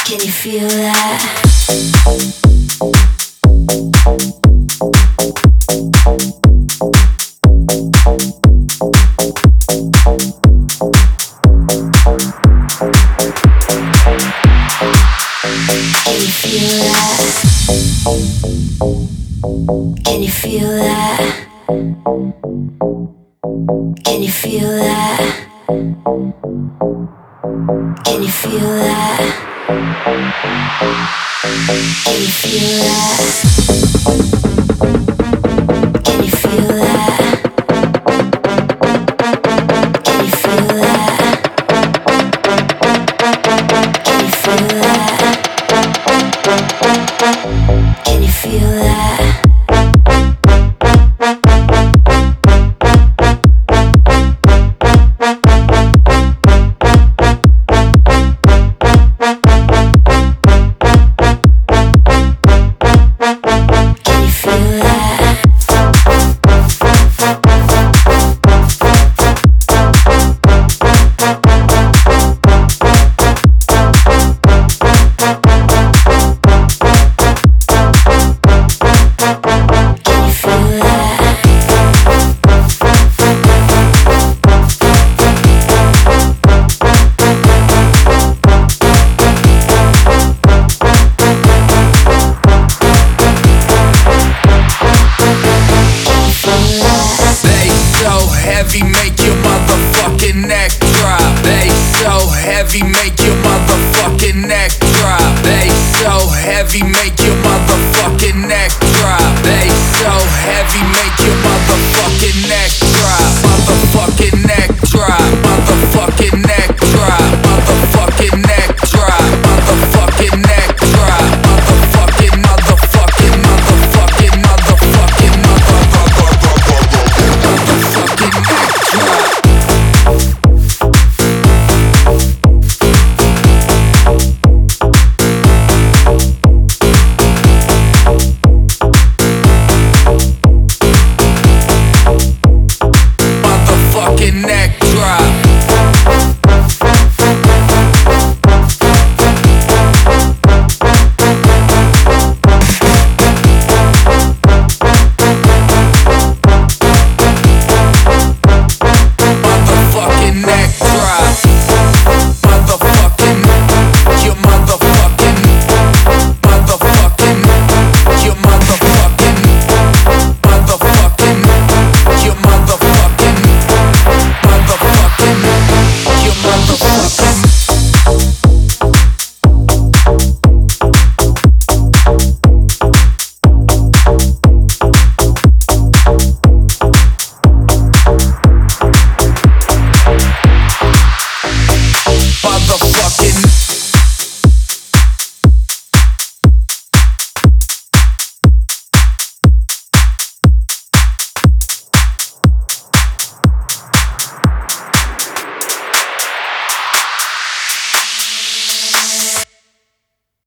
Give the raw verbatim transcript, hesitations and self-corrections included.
Can you feel that? Can you feel that? Can you feel that? Can you feel that? Can you feel that? Can you feel that? Can you feel that? Can you feel that? Can you feel that? Heavy, make your motherfucking neck drop. They so heavy, make your motherfucking neck drop. They so heavy, make